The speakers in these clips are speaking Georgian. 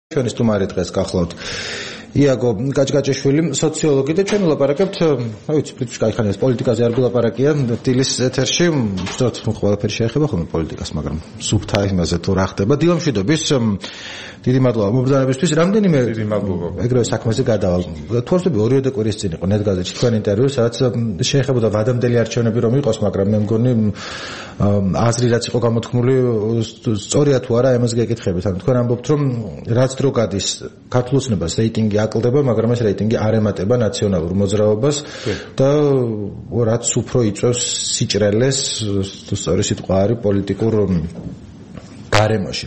ჩვენი სტუმარი დღეს გახლავთ იაგო გაჭგაჭაშვილი, სოციოლოგი და ჩვენ ვლაპარაკებთ, რა ვიცი, პრინციპში კაიხანია პოლიტიკაზე არ ვილაპარაკია დილის ეთერში, უბრალოდ ყველაფერი შეეხება ხოლმე პოლიტიკას, მაგრამ სუფთა იმაზე თუ რა ხდება. დილა მშვიდობის, დიდი მადლობა მომბრძანებისთვის, რამდენიმე ეგრევე საქმეზე გადავალ. თუ არ ვთქვი, ორივე კვირის წინ იყო ნეტგაზეთში თქვენ ინტერვიუ, სადაც შეეხებოდა ვადამდელი არჩევნები რომ იყოს, მაგრამ მე მგონი აზრი რაც იყო გამოთქმული, სწორია თუ არა, ამას გეკითხებით. ანუ თქვენ ამბობთ, რომ რაც დრო გადის ქართულ ოცნებას რეიტინგი აკლდება, მაგრამ ეს რეიტინგი არ ემატება ნაციონალურ მოძრაობას და რაც უფრო იწვევს სიჭრელეს, სწორი სიტყვა არის პოლიტიკურ გარემოში.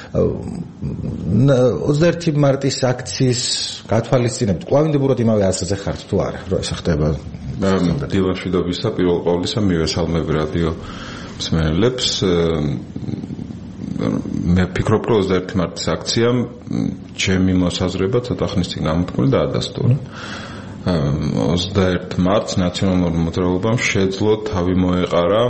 21 მარტის აქციის გათვალისწინებით კვლავინდებურად იმავე აზრზე ხართ თუ არა, რომ ეს ხდება? დილაშვიდობისა პირველ ყოვლისა მივესალმები რადიო მსმენელებს. მე ვფიქრობ, რომ 21 მარტის აქციამ ჩემი მოსაზრება ცოტა ხნის წინ გამოთქმული და ადასტურა. 21 მარტს ნაციონალურ მოძრაობამ შეძლო თავი მოეყარა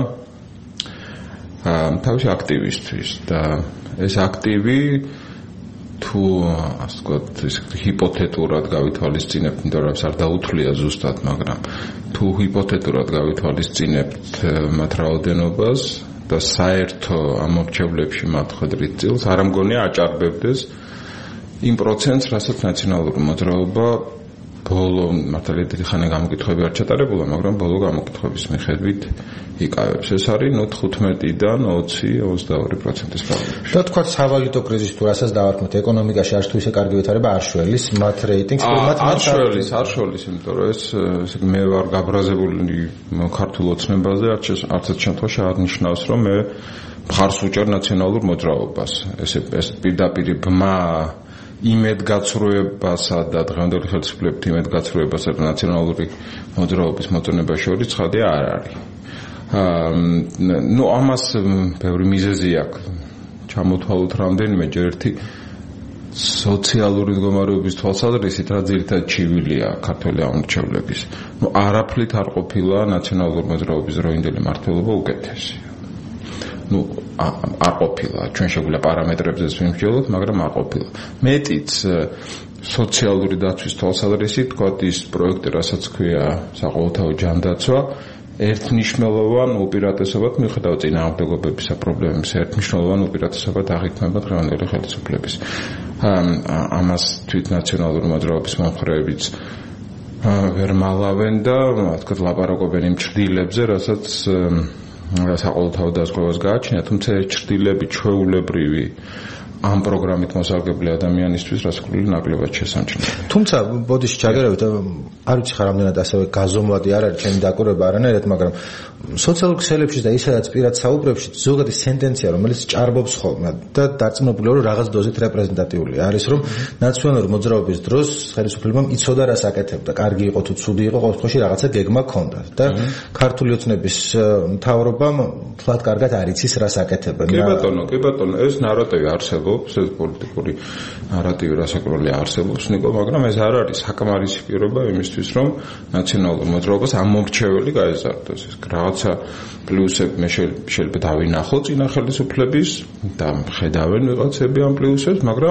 თავისი აქტივისთვის და ეს აქტივი თუ ასე ვთქვათ, ჰიპოთეტურად გავითვალისწინებთ, იმიტომ რომ არ დაუთვლია ზუსტად, მაგრამ თუ ჰიპოთეტურად გავითვალისწინებთ მათ რაოდენობას და საერთო ამორჩევლებში მათ ხვედრით წილს, არ ამგონია აჭარბებდეს იმ პროცენტს, რასაც ნაციონალური მოძრაობა ბოლო მართალია დიდი ხანი გამოკითხვები არ ჩატარებულა, მაგრამ ბოლო გამოკითხვების მიხედვით იკავებს. ეს არის 15-დან 20-22%-ის ფარგლებში. და თქვა სავალუტო კრიზისი თუ რასაც დავარქმევთ, ეკონომიკაში არც თუ ისე კარგი ვითარება არ შველის მათ რეიტინგს, არ შველის, იმიტომ რომ ეს მე ვარ გაბრაზებული ქართულ ოცნებაზე, არც ერთ შემთხვევაში არ ნიშნავს, რომ მე მხარს ვუჭერ ნაციონალურ მოძრაობას. ეს პირდაპირ ბმა იმედგაცრუებასა და დღევანდელი ხელისუფლებით იმედგაცრუებასა და ნაციონალური მოძრაობის მოწონებას შორის ცხადია არ არის. ამას ბევრი მიზეზი აქვს. ჩამოთვალოთ რამდენიმე, ჯერ ერთი სოციალური მდგომარეობის თვალსაზრისით რა ძირითადად ჩივილია ქართველი ამორჩევლების. არაფრით არ ყოფილა ნაციონალური მოძრაობის დროინდელი მმართველობა უკეთესი. არ ყოფილა, ჩვენ შეგვიძლია პარამეტრებზეც ვიმსჯელოთ, მაგრამ არ ყოფილა. მეტიც სოციალური დაცვის თვალსაზრისით, თქვა ის პროექტი, რასაც ქვია საყოველთაო ჯანდაცვა, ერთმნიშვნელოვან უპირატესობად მიუხედავად წინააღმდეგობებისა პრობლემების, ერთმმნიშვნელოვან უპირატესობად აღიქმება დღევანდელი ხელისუფლების. ამას თვით ნაციონალური მოძრაობის მომხრეებიც ვერ მალავენ და თქვათ ლაპარაკობენ იმ ჩრდილებზე, რასაც საყოველთაო დაზღვევას გააჩნია, თუმცა ეს ჩრდილები ჩვეულებრივი ამ პროგრამით მოსარგებლე ადამიანისთვის რასაკვირველი ნაკლებად შესამჩნევია. თუმცა ბოდიში ჩაგერავით, არ ვიცი ხარ რამდენად ასევე გაზომვადი არ არის ჩემი დაკვირვება არანაირად, მაგრამ სოციალურ ქსელებში და ისედაც პირად საუბრებში ზოგადად ის ტენდენცია, რომელიც ჭარბობს ხოლმე და დარწმუნებულია, რომ რაღაც დოზით რეპრეზენტატიული არის, რომ ნაციონალური მოძრაობის დროს ხელისუფლებამ იცოდა რას აკეთებდა, კარგი იყო თუ ცუდი იყო, ყოველ შემთხვევაში რაღაცა გეგმა ჰქონდა და ქართული ოცნების მთავრობამ თლად კარგად არ იცის რას აკეთებენ. კი ბატონო, ეს ნარატივი არსებობს, ეს პოლიტიკური ნარატივი რასაკვირველია არსებობს, ნიკო, მაგრამ ეს არ არის საკმარისი პირობა იმისთვის, რომ ნაციონალურ მოძრაობას ამორჩეველი გაეზარდოს. რაღაცა პლუსები მე შეიძლება დავინახო წინა ხელისუფლების და ხედავენ ვიღაცები ამ პლუსებს, მაგრამ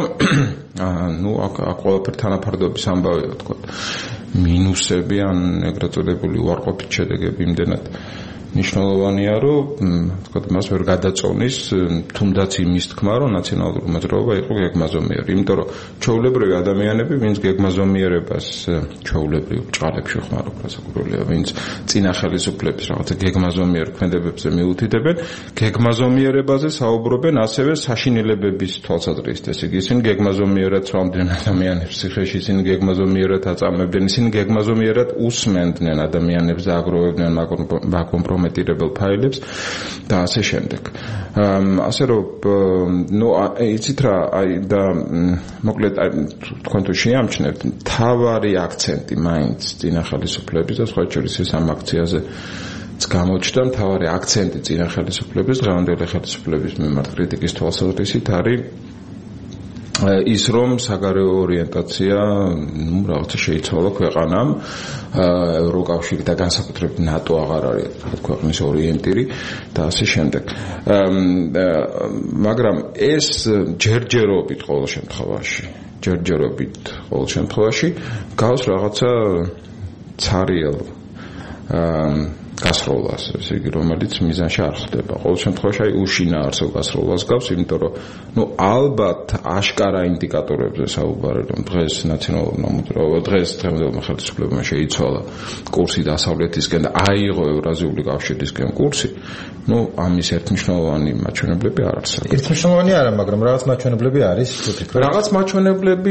აქ ყველაფერ თანაფარდობის ამბავია, თქვა. მინუსები ან ეგრეთ წოდებული უარყოფით შედეგები იმდენად მნიშვნელოვანია, რომ თქვა მას ვერ გადაწონის, თუნდაც იმის თქმა, რომ ნაციონალური მოძრაობა იყო გეგმაზომიერი, იმიტომ რომ ჩვეულებრივი ადამიანები, ვინც გეგმაზომიერებას ჩვეულებრივ ჭყალებში ხმარობ, რასაკვირველია, ვინც წინა ხელისუფლების რაღაცა გეგმაზომიერ ქმედებებზე მიუთითებენ, გეგმაზომიერებაზე საუბრობენ ასევე საშინელებების თვალსაზრისით, ესე იგი, ისინი გეგმაზომიერად ცვამდნენ ადამიანებს ციხეში, ისინი გეგმაზომიერად აწამებდნენ, ისინი გეგმაზომიერად usmenდნენ ადამიანებს და აგროვებდნენ კომპრომეტირებელ ფაილებს და ასე შემდეგ. ასე რომ, იცით რა, და მოკლედ თქვენ თუ შეამჩნევთ, თავარი აქცენტი მაინც წინა ხელისუფლების და სხვა შორის ეს ამ აქციაზე გამოჩნდა, თავარი აქცენტი წინა ხელისუფლების, დღევანდელი ხელისუფლების მიმართ კრიტიკის თვალსაზრისით არის ის რომ საგარეო ორიენტაცია რაღაცა შეიცვალა ქვეყანამ ევროკავშირი და განსაკუთრებით ნატო აღარ არის ქვეყნის ორიენტირი და ასე შემდეგ. მაგრამ ეს ჯერჯერობით ყოველ შემთხვევაში ჯერჯერობით ყოველ შემთხვევაში გავს რაღაცა ცარიელ გასროლას, ესე იგი, რომელიც მიზანში არ ხდება. ყოველ შემთხვევაში აი უშინაარსო გასროლას გავს, იმიტომ რომ ალბათ აშკარა ინდიკატორებზე საუბარი, რომ დღეს ნაციონალურ მოძრაობა, დღეს დღემდეობმა ხელისუფლებამ შეიცვალა კურსი დასავლეთისკენ და აიღო ევრაზიული კავშირისკენ კურსი, ამის ერთმნიშვნელოვანი მაჩვენებლები არ არსებობს. ერთმნიშვნელოვანი არა, მაგრამ რაღაც მაჩვენებლები არის, რაღაც მაჩვენებლები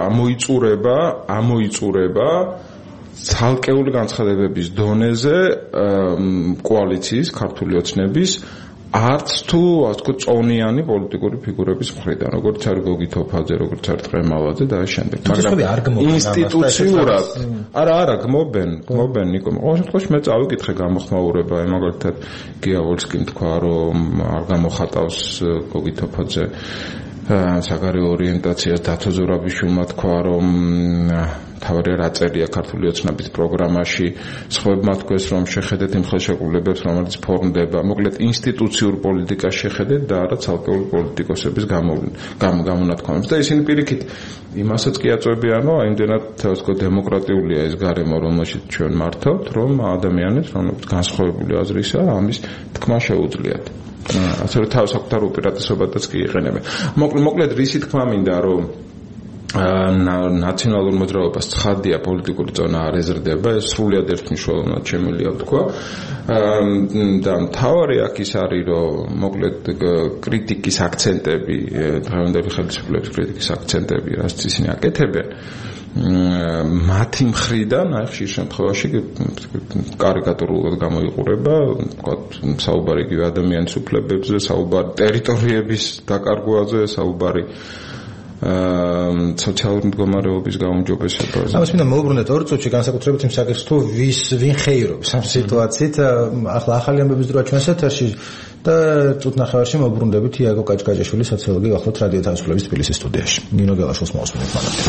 ამოიწურება ცალკეული განცხადებების დონეზე კოალიციის ქართული ოცნების არც თუ ასე ვთქვათ წონიანი პოლიტიკური ფიგურების მხრიდან, როგორც არის გოგი თოფაძე, როგორც არის ტრემალაძე და ამ შემდეგ. მაგრამ ინსტიტუციურად არა გმობენ ნიკო. ყოველ შემთხვევაში მე წავიკითხე გამოხმაურება, მაგალითად გიავოლსკიმ თქვა, რომ არ გამოხატავს გოგი თოფაძე საგარეო ორიენტაციას, დათო ზურაბიშვილმა თქვა, რომ თავი რა წერია ქართული ოცნების პროგრამაში, სხვებმა თქვეს, რომ შეხედეთ იმ ხელშეკრულებებს, რომელიც ფორმდება, მოკლედ ინსტიტუციურ პოლიტიკას შეხედეთ და არა ცალკეული პოლიტიკოსების გამონათქვამებს. და ისინი პირიქით იმასაც კი აწვევიან, რომ იმდენად თქო დემოკრატიულია ეს გარემო, რომელშიც ჩვენ მართავთ, რომ ადამიანებს, რომლებიც განსხვავებული აზრისაა, ამის თქმა შეუძლიათ. ასევე თავის საკუთარ უპირატესობათაც კი იყენებენ. მოკლედ რისი თქმა მინდა, რომ ნაციონალურ მოძრაობას ცხადია პოლიტიკური ზონა არ ეზრდება, ეს სრულიად ერთმნიშვნელოვნად შემიძლია ვთქვა. და მთავარი აქ ის არის, რომ მოკლედ კრიტიკის აქცენტები, დღევანდელი ხელისუფლების კრიტიკის აქცენტები, რაც ისინი აკეთებენ, მათი მხრიდან აი ხშირ შემთხვევაში კარიკატურულად გამოიყურება, ვთქვათ, საუბარი იგივე ადამიანის უფლებებზე, საუბარი ტერიტორიების დაკარგვაზე, საუბარი სოციალური მდგომარეობის გაუმჯობესებაზე. ამას მინდა მოვუბრუნდეთ ორ წუთში განსაკუთრებით იმ საკითხს, თუ ვინ ხეირობს ამ სიტუაციით. ახლა ახალი ამბების დროა ჩვენს ეთერში და წუთნახევარში მოვუბრუნდებით იაგო კაჭკაჭაშვილი, სოციოლოგი, ახლოთ რადიო თავისუფლების თბილისის სტუდიაში. ნინო გელაშვილს მოვსმენთ მანამდე.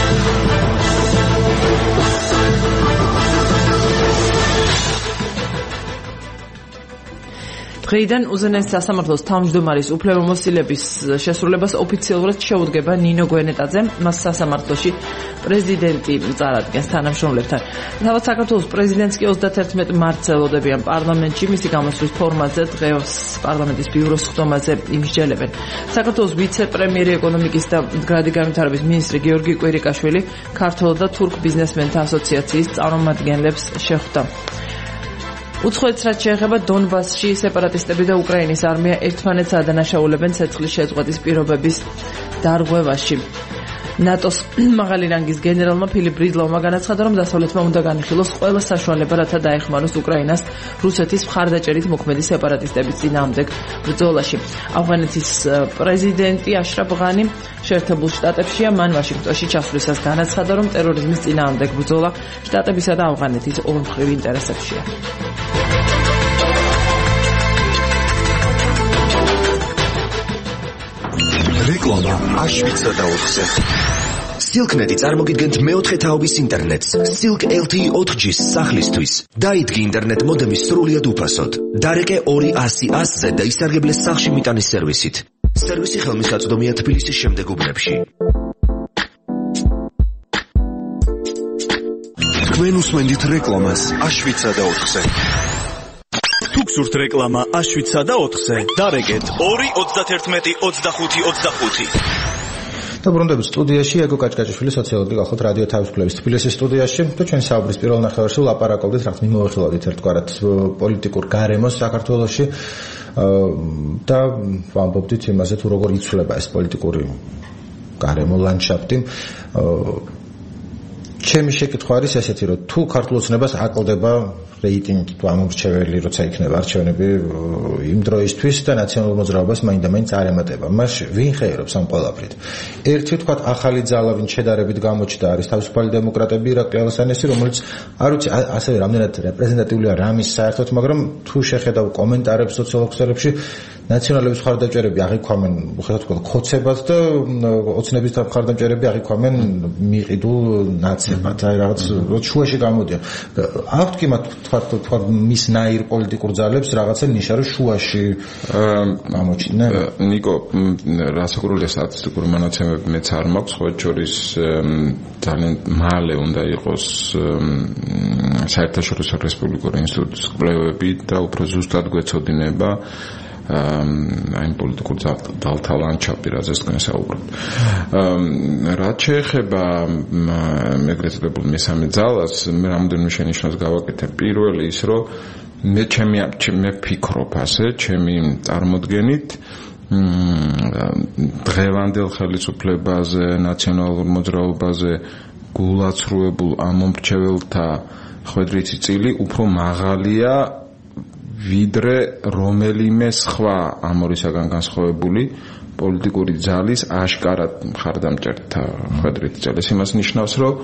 დღეიდან უზენაეს სასამართლოს თავმჯდომარის უფლებამოსილების შესრულებას ოფიციალურად შეუდგება ნინო გვენეტაძე, მას სასამართლოში პრეზიდენტი წარადგენს თანამშრომლებთან. თავად საქართველოს პრეზიდენტს კი 31 მარტს ელოდებიან პარლამენტში, მისი გამოსვლის ფორმაზე დღეს პარლამენტის ბიუროს ხდომაზე იმსჯელებენ. საქართველოს ვიცე-პრემიერი ეკონომიკის და მდგრადი განვითარების მინისტრი გიორგი კვირიკაშვილი ქართველ და თურქ ბიზნესმენთა ასოციაციის წარმომადგენლებს შეხვდა. უცხოეთს რაც შეეხება დონბასში სეპარატისტები და უკრაინის არმია ერთმანეთს ადანაშაულებენ ცეცხლის შეწყვეტის პირობების დარღვევაში. ნატოს მაღალი რანგის გენერალმა ფილიპ ბრიდლოვმა განაცხადა, რომ დასავლეთმა უნდა განიხილოს ყველა საშუალება, რათა დაეხმაროს უკრაინას რუსეთის მხარდაჭერით მოქმედი სეპარატისტების წინააღმდეგ ბრძოლაში. ავღანეთის პრეზიდენტი აშრაფ ღანი შეერთებულ შტატებშია, მან ვაშინგტონში ჩასვლისას განაცხადა, რომ ტერორიზმის წინააღმდეგ ბრძოლა შტატებისა და ავღანეთის ორმხრივ ინტერესებშია. რეკლამა აშვიცა და 4-ზე. Silk.net წარმოგიდგენთ მეოთხე თაობის ინტერნეტს. Silk LTE 4G-ს სახლისთვის. დაიდგი ინტერნეტ მოდემი სრულიად უფასოდ. დარეკე 200-100-ზე და ისარგებლე სახლში მიტანის სერვისით. სერვისი ხელმისაწვდომია თბილისის შემდეგ უბნებში. თქვენ უსმენთ რეკლამას აშვიცა და 4-ზე. თუ გსურთ რეკლამა აშვიცა და 4-ზე, დარეკეთ 2-31-25-25. და ბრუნდებით სტუდიაში იაგო კაჭკაჭაშვილი, სოციოლოგი, გახლავთ რადიო თავისუფლების თბილისის სტუდიაში და ჩვენი საუბრის პირველ ნახევარში ვლაპარაკობდით, რაღაც მიმოვიხილავდით ერთგვარად პოლიტიკურ გარემოს საქართველოში და ვამბობდით იმაზე, თუ როგორ იცვლება ეს პოლიტიკური გარემო ლანდშაფტი. ჩემი შეკითხვა არის ესეთი, რომ თუ ქართულ ოცნებას აკლდება რეიტინგი თუ ამორჩეველი, როცა იქნება არჩევნები იმ დროისთვის და ნაციონალურ მოძრაობას მაინდა-მაინც არ ემატება. მას ვინ ხეირობს ამ ყველაფრით? ერთი ვთქვათ ახალი ძალა, ვინ შედარებით გამოჩნდა, არის თავისუფალი დემოკრატები, ირაკლი ალასანესი, რომელიც არ ვიცი ასევე რამდენად რეპრეზენტატიულია რამის საერთოდ, მაგრამ თუ შეხედავ კომენტარებს სოციალურ ქსელებში, ნაციონალების მხარდამჭერები აღიქვამენ, ხეთქო, ხოცებად და ოცნების მხარდამჭერები აღიქვამენ მიყიდულ ნაცებად, აი რაღაც შუაში გამოდიან. აქვთ კი მათ თქვა მის ნაირ პოლიტიკურ ძალებს რაღაცა ნიშა რო შუაში გამოჩნდნენ. ნიკო, რასაკურველია სტატისტიკური მონაცემები მეც არ მაქვს, ხო შორის ძალიან მალე უნდა იყოს საერთაშორისო რესპუბლიკური ინსტიტუტის კვლევები და უფრო ზუსტად გვეცოდინება აი პოლიტიკურ ძალთა ლანდშაფტი, რაზეც თქვენ საუბრობთ. რაც შეეხება ეგრეთ წოდებულ მესამე ძალას, მე რამოდენიმე შენიშვნას გავაკეთებ. პირველი ის, რომ მე ვფიქრობ ასე, ჩემი წარმოდგენით დღევანდელ ხელისუფლებაზე, ნაციონალურ მოძრაობაზე გულაცრუებულ ამომრჩეველთა ხვედრიცი წილი უფრო მაღალია ვიდრე რომელიმე სხვა ამორისაგან განსხვავებული პოლიტიკური ძალის აშკარად მხარდამჭერთა ხვედრითი წილი. იმას ნიშნავს, რომ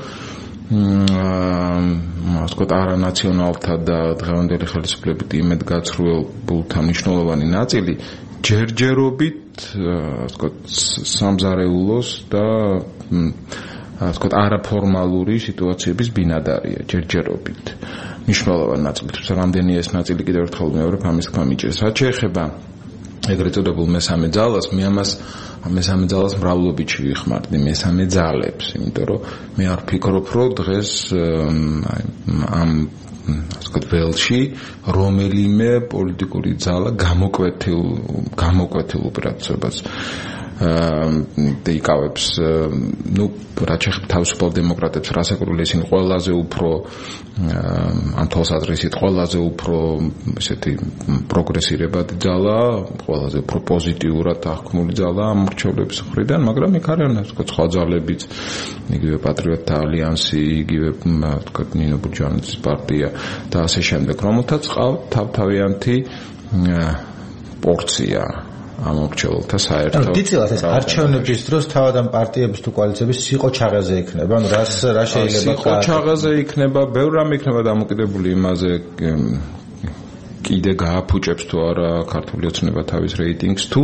ასეთ არანაციონალთა და დღევანდელი ხელისუფლებით იმედგაცრუებულთა მნიშვნელოვანი ნაწილი ჯერჯერობით ასეთ სამზარეულოს და ასეთ არაფორმალური სიტუაციების ბინადარია ჯერჯერობით. მნიშვნელოვანი ნაწილი, თუმცა რამდენი ეს ნაწილი კიდევ ერთხელ მეორებ ამის თქმა მიჭირს. რაც შეეხება ეგრეთ წოდებულ მესამე ძალას, მე ამას მესამე ძალას მრავლობითში ვიხმარდი, მესამე ძალებს, იმიტომ რომ მე არ ვფიქრობ, რომ დღეს ამ ასეთ ველში რომელიმე პოლიტიკური ძალა გამოკვეთილ უპირატესობას იკავებს. რაც შეეხება თავისუფალ დემოკრატებს, რასაკურველია ისინი ყველაზე უფრო ამ თვალსაზრისით ყველაზე უფრო ესეთი პროგრესირებადი ძალა, ყველაზე უფრო პოზიტიურად აღქმული ძალა ამ მრჩევლების მხრიდან, მაგრამ იქ არიან სხვა ძალებიც, იგივე პატრიოტთა ალიანსი, იგივე ნინო ბურჯანიშვილის პარტია და ასე შემდეგ, რომელთაც ყავთ თავთავიანთი პორცია ამორჩეულთა საერთო. დიწილად ეს არჩევნების დროს თავად ამ პარტიების თუ კოალიციების სიყოჩაღეზე იქნება, ანუ რა შეიძლება სიყოჩაღეზე იქნება, ბევრ რამ იქნება დამოკიდებული იმაზე კიდე გააფუჭებს თუ არა ქართული ოცნება თავის რეიტინგს თუ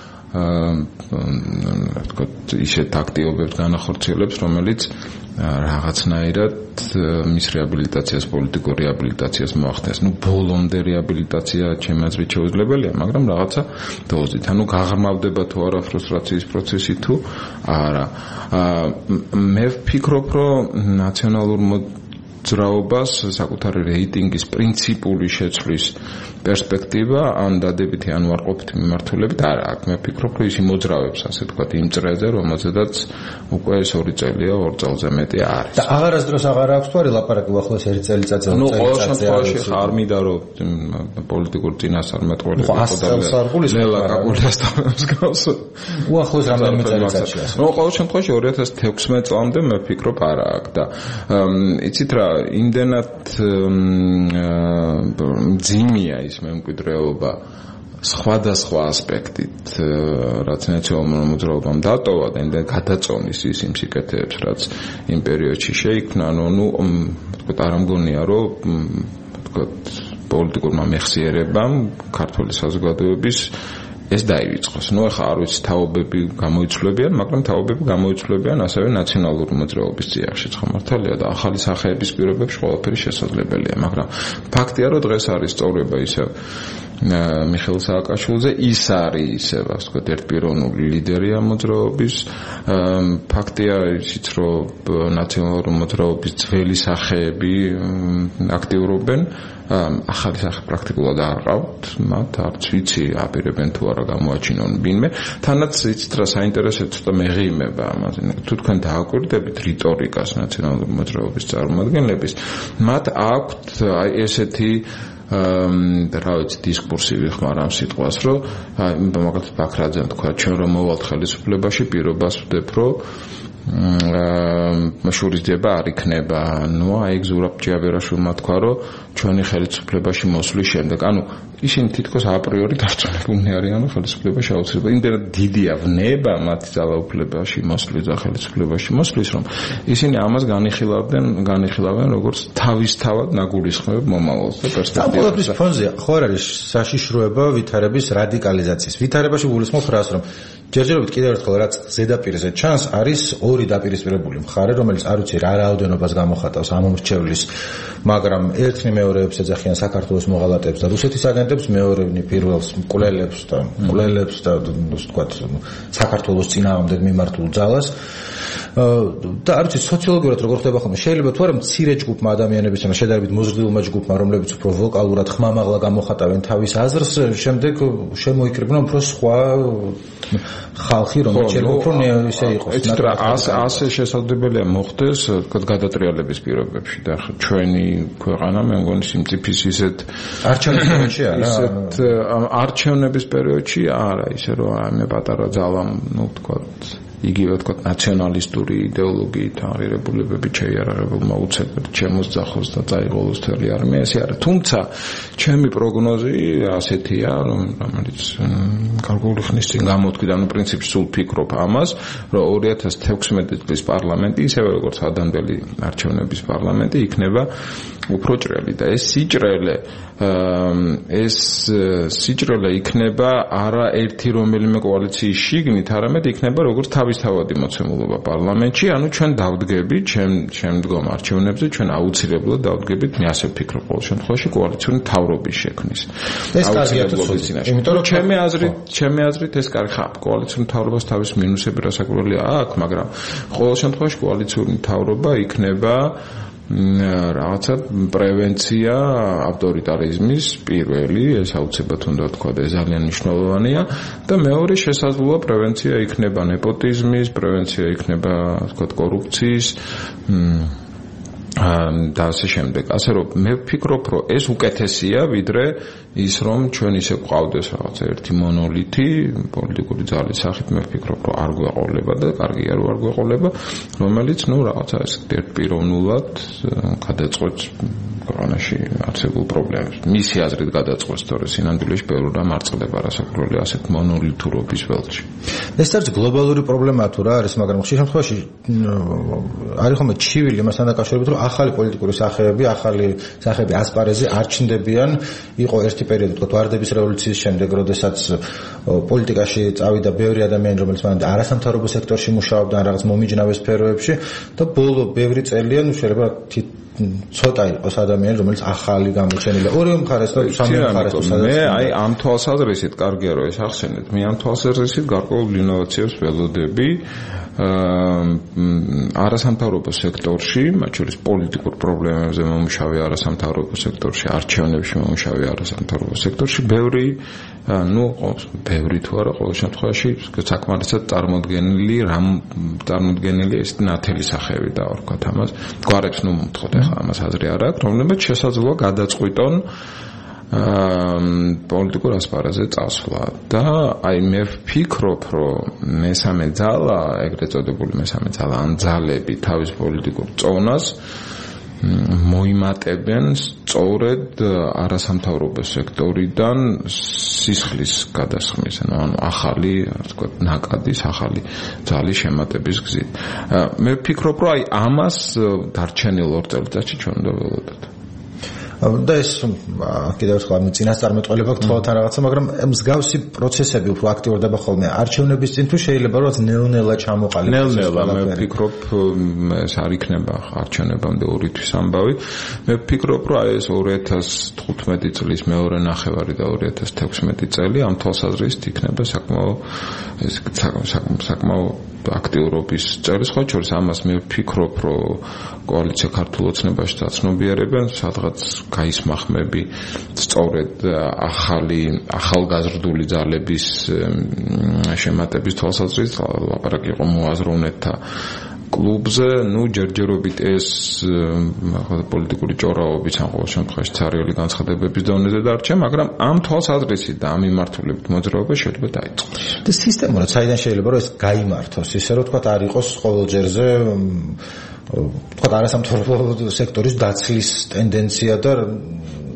ისეთ აქტივობებს განახორციელებს, რომელიც რაღაცნაირად მის რეაბილიტაციას, პოლიტიკურ რეაბილიტაციას მოახდენს. ბოლომდე რეაბილიტაცია ჩემი აზრით შეუძლებელია, მაგრამ რაღაცა დოზით. გაღრმავდება თუ არა ფრუსტრაციის პროცესი თუ არა. მე ვფიქრობ, რომ ნაციონალურ მოძრაობას საკუთარი რეიტინგის პრინციპული შეცვლის პერსპექტივა ან დადებითი ან უარყოფითი მიმართულებით არ აქვს. მე ვფიქრობ, რომ ისი მოძრაობს, ასე ვთქვათ, იმ წრეზე, რომელზედაც უკვე ეს 2 წელია, 2 წელზე მეტი არის. და აღარასდროს აღარ აქვს თუ არის ლაპარაკი უახლოეს 1 წელიწადზე? ყოველ შემთხვევაში არ მინდა რომ პოლიტიკურ წინასწარმეტყველები ნელა კაკულიასტანებს გავს. უახლოეს რამდენიმე წელიწადში. ყოველ შემთხვევაში 2016 წლამდე მე ვფიქრობ არა აქვს და იცით რა, იმდენად ძიმია ის მემკვიდრეობა სხვადასხვა ასპექტით, რაც ნაციონალურ მოძრაობამ დატოვა და იმდენ გადაწონის ის იმ სიკეთეებს, რაც იმ პერიოდში შეიქმნა, თქვათ არ ამგონია, რომ თქვათ პოლიტიკურმა მეხსიერებამ ქართული საზოგადოების ეს დაივიწყოს. ეხლა არ ვიცი, თაობები გამოიცვლებიან, მაგრამ თაობები გამოიცვლებიან ასევე ნაციონალური მოძრაობის წიაღშიც, ხო მართალია და ახალი სახეების პირობებში ყველაფერი შესაძლებელია, მაგრამ ფაქტია, რომ დღეს არის სწორება ისევ მიხეილ სააკაშვილიძე, ის არის ისევ, ასე ვთქვათ, ერთპიროვნული ლიდერი ამ მოძრაობის. ფაქტია ისიც, რომ ნაციონალური მოძრაობის ძველი სახეები აქტიურობენ, ახალი სახე პრაქტიკულად არ ყავთ, მათ არც ვიცი აპირებენ თუ არა გამოაჩინონ ვინმე. თანაც იცით რა საინტერესოა, ცოტა მეღიმება ამაზე. თუ თქვენ დააკვირდებით რიტორიკას ნაციონალური მოძრაობის წარმომადგენლების, მათ აქვთ აი ესეთი რა ვიცი დისკურსი ვიხმარ ამ სიტყვას, რომ მაგალითად ბაქრაძემ თქვა, ჩვენ რომ მოვალთ ხელისუფლებაში, პირობას ვდებ, რომ შურისძიება არ იქნება. აი ზურაბ ჯიაბერაშვილმა თქვა, რომ ჩვენი ხელისუფლებაში მოსვლის შემდეგ, ისინი თითქოს აპრიორი დარწმუნებულნი არიან, რომ ხელისუფლება შეუძლება. იმდენად დიდია ვნება მათი ძალაუფლებაში მოსვლის და ხელისუფლებაში მოსვლის, რომ ისინი ამას განიხილავენ როგორც თავისთავად ნაგულისხმებ მომავალს და პერსპექტივას. ამ ფონზე ხო არ არის საშიშროება ვითარების რადიკალიზაციის. ვითარებაში გულისხმობ რას, რომ ჯერჯერობით კიდევ ერთხელ რაც ზედაპირზე ჩანს, არის ორი დაპირისპირებული მხარე, რომელიც არ ვიცი რა რაოდენობას გამოხატავს ამ მომრჩევლის, მაგრამ ერთნი მეორეებს ეძახიან საქართველოს მოღალატეებს და რუსეთის აგენტებს, მეორევნი პირველს მკვლელებს და ვთქვათ საქართველოს წინააღმდეგ მიმართულ ძალას. და არ ვიცი სოციოლოგიურად როგორ ხდება ხოლმე, შეიძლება თუ არა მცირე ჯგუფმა ადამიანებისგან შედარებით მოზრდილმა ჯგუფმა, რომლებიც უფრო ვოკალურად ხმამაღლა გამოხატავენ თავის აზრს, შემდეგ შემოიკრიბნა უფრო სხვა ხალხი, რომელიც შეიძლება უფრო ისე იყოს. ასე შესაძლებელია მოხდეს გადატრიალების პირობებში და ჩვენი ქვეყანა მე მგონი სიმწიფის ისეთ არჩევნებში არა. ისეთ არჩევნების პერიოდში არა, ისე რომ მე პატარა ძალამ, ვთქვათ იგივე ვთქვათ ნაციონალისტური იდეოლოგიით აღიარებულებები შეიარაღებულმა უცებად შემოსძახოს და წაიღოლოს თელი არმია, ესე არა. თუმცა ჩემი პროგნოზი ასეთია, რომელიც გარკვეული ხნის წინ გამოთქვი, ანუ პრინციპში სულ ფიქრობ ამას, რომ 2016 წლის პარლამენტი, ისევე როგორც ადამდელი არჩევნების პარლამენტი, იქნება უფრო ჭრელი და ეს სიჭრელე იქნება არა ერთი რომელიმე კოალიციის შიგნით, არამედ იქნება როგორც თავისთავადი მოცემულობა პარლამენტში, ანუ ჩვენ დავდგებით შემდგომ არჩევნებზე, ჩვენ აუცილებლად დავდგებით, მე ასე ვფიქრობ ყოველ შემთხვევაში კოალიციური მთავრობის შექმნის. ეს კარგია თუცი, იმიტომ რომ ჩემი აზრით ეს კარგი ხარ, კოალიციური მთავრობას თავის მინუსები რასაკვირველია აქვს, მაგრამ ყოველ შემთხვევაში კოალიციური მთავრობა იქნება რაღაცა პრევენცია ავტორიტარიზმის პირველი, ეს აუცილებლად უნდა თქვა და ეს ძალიან მნიშვნელოვანია და მეორე შესაძლოა პრევენცია იქნება ნეპოტიზმის, პრევენცია იქნება თქვა კორუფციის და ასე შემდეგ. ასე რომ მე ვფიქრობ, რომ ეს უკეთესია ვიდრე ის რომ ჩვენ ისე გვყავდეს რაღაცა ერთი მონოლითი პოლიტიკური ძალის სახით, მე ვფიქრობ, რომ არ გვეყოლება და კარგია რომ არ გვეყოლება, რომელიც რაღაცა ეს ერთპიროვნულად გადაწყვეტს ქვეყანაში არსებულ პრობლემებს. მისი აზრით გადაწყვეტს, თორე სინამდვილეში ბევრი რამ არ წყდება რასაკვირველია ასეთ მონოლითურობის ველში. ეს არის გლობალური პრობლემაა თუ რა არის, მაგრამ ხშირ შემთხვევაში არის ხოლმე ჩივილი მასთან დაკავშირებით, რომ ახალი პოლიტიკური სახეები ასპარეზზე არ ჩნდებიან. იყო ერთი პერიოდი, თქო, ვარდების რევოლუციის შემდეგ, როდესაც პოლიტიკაში წავიდა ბევრი ადამიანი, რომელიც მანამდე არასამთავრობო სექტორში მუშაობდა, რაღაც მომიჯნავე სფეროებში და ბოლო ბევრი წელია, შეიძლება ცოტა იყოს ადამიანი, რომელიც ახალი გამოჩენილია. ორივე მხარეს და სამი მხარეს მე ამ თვალსაზრისით კარგია რომ ეს ახსენეთ. მე ამ თვალსაზრისით გარკვეულ ინოვაციებს ველოდები არასამთავრობო სექტორში, მათ შორის პოლიტიკურ პრობლემებზე მომუშავე არასამთავრობო სექტორში, არჩევნებში მომუშავე არასამთავრობო სექტორში, ბევრი თუ არა, ყოველ შემთხვევაში საკმარისად წარმოდგენილი ეს ნათელი სახეები და ვთქვათ ამას. გვარებს მომთხოვთ ახლა ამას აზრი არ აქვს, რომლებიც შესაძლოა გადაწყვიტონ პოლიტიკურ ასპარეზზე წასვლა და მე ვფიქრობ, რომ მესამე ძალა, ეგრეთ წოდებული მესამე ძალა, ან ძალები თავის პოლიტიკურ წონას მოიმატებენ სწორედ არასამთავრობო სექტორიდან სისხლის გადასხმის, ანუ ახალი, ვთქვათ, ნაკადის, ახალი ძალის შემატების გზით. მე ვფიქრობ, რომ ამას დარჩენილ 2 წელიწადში ჩვენ უნდა ველოდოთ. და ეს კიდევ ერთხელ ამ წინასწარმეტყველება გთხოვთან რაღაცა, მაგრამ მსგავსი პროცესები უფრო აქტიურდება ხოლმე არჩევნების წინ თუ შეიძლება რომ ნელ-ნელა ჩამოყალიბდეს. ნელ-ნელა მე ვფიქრობ, ეს არ იქნება არჩევნებამდე 2 თვის ამბავი. მე ვფიქრობ, რომ ეს 2015 წლის მეორე ნახევარი და 2016 წელი ამ თვალსაზრისით იქნება საკმაო აქტიურობის წელი. სხვა შორის ამას მე ვფიქრობ, რომ კოალიცია ქართულ ოცნებაში დაცნობიერებენ, სადღაც გაისმახმები სწორედ ახალგაზრდული ძალების შემატების თვალსაზრისით, ლაპარაკი იყო მოაზროვნეთა კლუბზე, ჯერჯერობით ეს პოლიტიკური ჭორაობის ან ყოველ შემთხვევაში ცარიელი განცხადებების დონეზე დარჩა, მაგრამ ამ თვალსაზრისით და ამ მიმართულებით მოძრაობა შეიძლება დაიწყოს. და სისტემურად საიდან შეიძლება რომ ეს გაიმართოს, ისე რომ თქვა არ იყოს ყოველ ჯერზე თქვა არასამთავრობო სექტორის დაცლის ტენდენცია და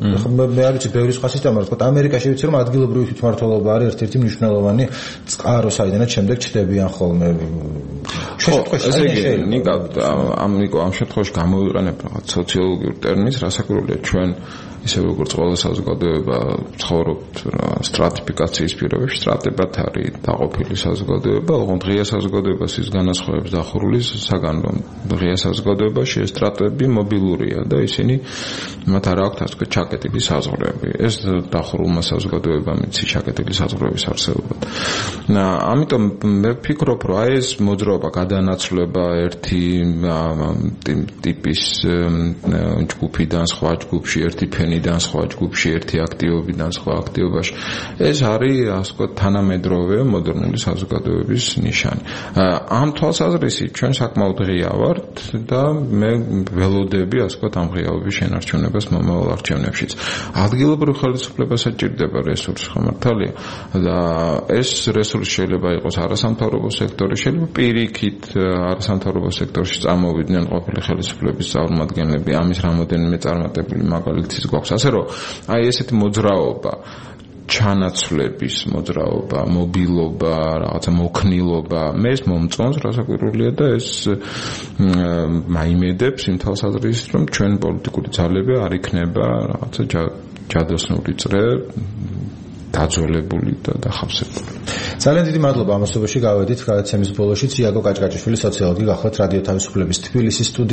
მე არ ვიცი ბევრი სხვა სისტემა, თქო, ამერიკაში ვიცი რომ ადგილობრივი თვითმმართველობა არის ერთ-ერთი მნიშვნელოვანი წყარო, საიდანაც შემდეგ ჩდებიან ხოლმე. ესე იგი, ამ შემთხვევაში გამოვიყენებ რაღაც სოციოლოგიურ ტერმინს, რასაკურველია ჩვენ ისე როგორც ყველა საზოგადოება ცხოვრობთ სტრატიფიკაციის პირობებში, სტრატებად არის დაყოფილი საზოგადოება, ოღონდ ღია საზოგადოებას ის განასხვავებს დახურულის საგან, რომ ღია საზოგადოებაში ეს სტრატები მობილურია და ისინი მათ არ აქვთ ასე ჩაკეტილი საზღვრები. ეს დახურულმა საზოგადოებამ იცი ჩაკეტილი საზღვრების არსებობა. ამიტომ მე ვფიქრობ, რომ აი ეს მოძრაობა გადანაცვლება ერთი ტიპის ჯგუფიდან სხვა ჯგუფში, ერთი ფენიდან სხვა ჯგუფში, ერთი აქტივობიდან სხვა აქტივობაში. ეს არის ასე ვთქვათ თანამედროვე მოდერნული საზოგადოების ნიშანი. ამ თვალსაზრისით ჩვენ საკმაოდ ღია ვართ და მე ველოდები ასე ვთქვათ ამ ღიაობის შენარჩუნებას მომავალ არჩევნებშიც. ადგილობრივ ხელისუფლებას ეჭირდება რესურსი, ხომართალია და ეს რესურსი შეიძლება იყოს არასამთავრობო სექტორი, შეიძლება პირიქით არასამთავრობო სექტორში წამოვიდნენ ყოფილი ხელისუფლების წარმომადგენლები, ამის რამოდენიმე წარმატებული მაგალითიც გვაქვს. ასე რომ აი ესეთი მოძრაობა ჩანაცვლების მოძრაობა, მობილობა, რაღაცა მოქნილობა, მე ეს მომწონს, რასაკვირველია და ეს მაიმედებს იმ თვალსაზრისით, რომ ჩვენ პოლიტიკური ძალები არ იქნება რაღაცა ჯადოსნური წრე დაძველებული და დახავსებული. ძალიან დიდი მადლობა ამასობაში გავედით გადაცემის ბოლოში. იაგო კაჭკაჭიშვილი, სოციოლოგი, გახლავთ რადიო თავისუფლების თბილისის